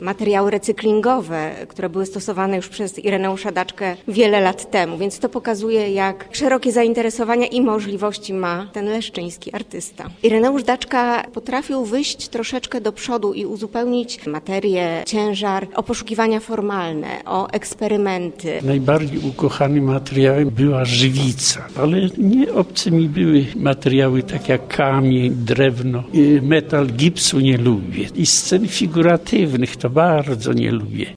materiały recyklingowe, które były stosowane już przez Ireneusza Daczkę wiele lat temu, więc to pokazuje, jak szerokie zainteresowania i możliwości ma ten leszczyński artysta. Ireneusz Daczka potrafił wyjść troszeczkę do przodu i uzupełnić materię, ciężar o poszukiwania formalne, o eksperymenty. Najbardziej ukochanym materiałem była żywica, ale nie obce mi były materiały tak jak kamień, drewno, metal, gipsu nie lubię i scen figuratywnych to bardzo nie lubię.